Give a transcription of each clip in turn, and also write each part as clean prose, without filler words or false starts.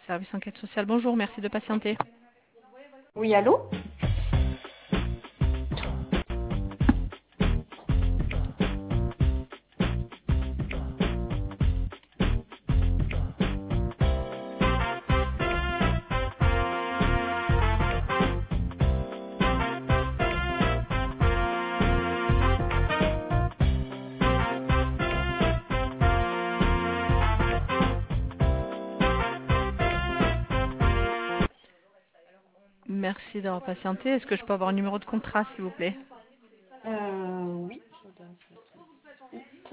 Service enquête sociale, bonjour, merci de patienter. Oui, allô? Merci d'avoir patienté. Est-ce que je peux avoir un numéro de contrat, s'il vous plaît? Oui, je vous donne ça tout de suite.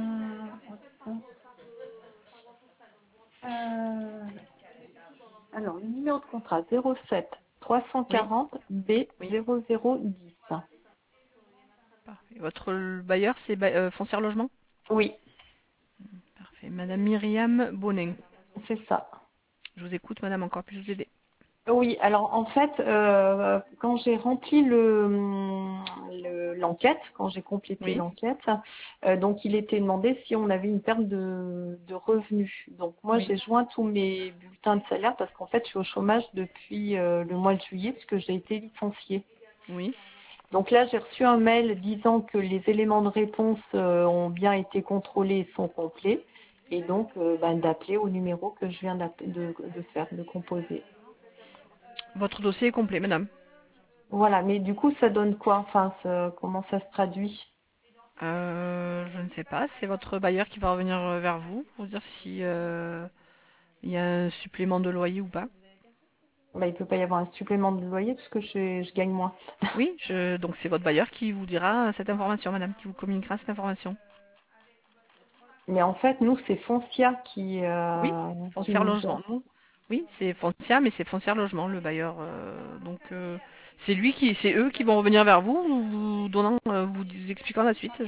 Euh, alors, le numéro de contrat 07 Oui, 340 B oui. 0010. Parfait. Votre bailleur, c'est Foncière Logement? Oui, Parfait. Madame Myriam Bonin. c'est ça. Je vous écoute, madame, encore puis-je vous aider? Oui, alors en fait, quand j'ai rempli l'enquête, quand j'ai complété Oui, l'enquête, donc il était demandé si on avait une perte de revenus. Donc moi, oui, j'ai joint tous mes bulletins de salaire parce qu'en fait, je suis au chômage depuis le mois de juillet puisque j'ai été licenciée. oui. Donc là, j'ai reçu un mail disant que les éléments de réponse ont bien été contrôlés et sont complets. Et donc, d'appeler au numéro que je viens de faire, de composer. Votre dossier est complet, madame. Voilà, mais du coup, ça donne quoi? Enfin, comment ça se traduit? Je ne sais pas, c'est votre bailleur qui va revenir vers vous pour dire si il y a un supplément de loyer ou pas. Bah, il peut pas y avoir un supplément de loyer puisque je gagne moins. Oui, donc c'est votre bailleur qui vous dira cette information, madame, qui vous communiquera cette information. Mais en fait, nous, c'est Foncia Oui, qui Foncière nous Logement. a. Nous, oui, c'est Foncia, mais c'est Foncière Logement, le bailleur. Donc c'est eux qui vont revenir vers vous, vous donnant, vous expliquant la suite.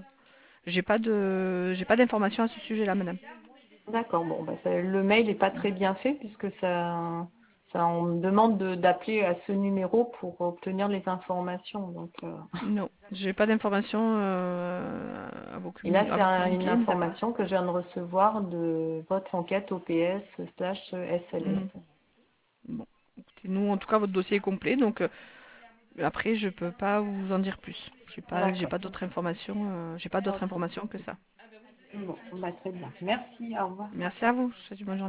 J'ai pas d'informations à ce sujet-là, madame. D'accord, bon, le mail n'est pas très bien fait puisque on me demande d'appeler à ce numéro pour obtenir les informations. Donc, Non, j'ai pas d'informations et là, à c'est vous une communiquer, mis à part. information que je viens de recevoir de votre enquête OPS/SLS. Mhm. Bon, écoutez, nous, en tout cas, votre dossier est complet, donc après, je peux pas vous en dire plus. J'ai D'accord. pas d'autres informations, j'ai pas d'autres Ok. informations que ça. Bon, très bien. Merci, au revoir. Merci à vous. Je vous souhaite une bonne journée.